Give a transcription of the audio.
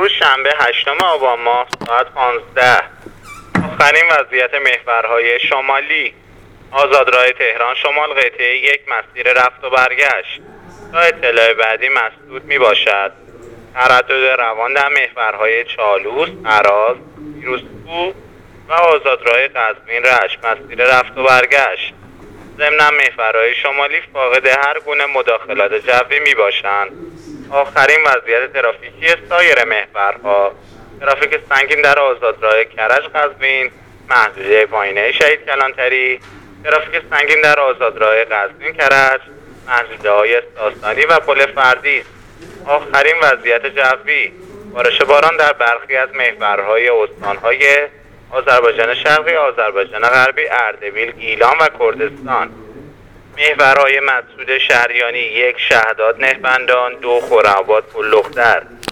امروز شنبه 8 آبان ماه ساعت 15. آخرین وضعیت محورهای شمالی: آزادراه تهران شمال قطعه 1 مسیر رفت و برگشت. تا اطلاع بعدی مسدود می باشد. تردد روان در محورهای چالوس، اراز، پیروزکوه و آزادراه قزوین رشت مسیر رفت و برگشت. ضمن محورهای شمالی فاقد هر گونه مداخلات جوی می باشند. آخرین وضعیت ترافیکی سایر محورها: ترافیک سنگین در آزادراه کرج قزوین، محدوده پایینه شهید کلانتری، ترافیک سنگین در آزادراه قزوین کرج، محدوده های ساسانی و پل فردیس. آخرین وضعیت جوی: بارش باران در برخی از محورهای استانهای آذربایجان شرقی، آذربایجان غربی، اردبیل، گیلان و کردستان. محورهای مسدود شهریانی: 1 شهداد نهبندان، 2 خرم‌آباد پل لختر.